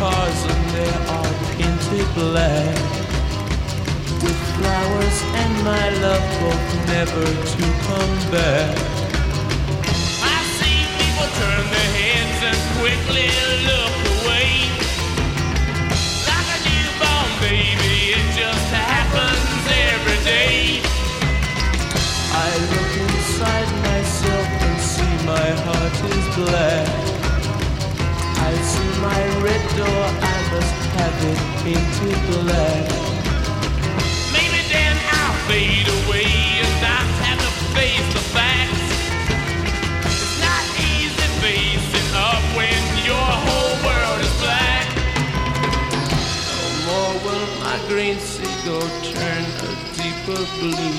cars and they are painted black with flowers and my love both never to come back. I see people turn their heads and quickly look away. Like a newborn baby, it just happens every day. I look inside myself and see my heart is black. I see my red door, I must have it painted black. Maybe then I'll fade away and not have to face the facts. It's not easy facing up when your whole world is black. No more will my green seagull turn a deeper blue.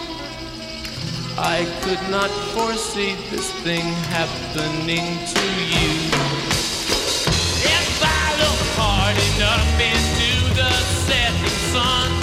I could not foresee this thing happening to you. If I look hard enough into the setting sun,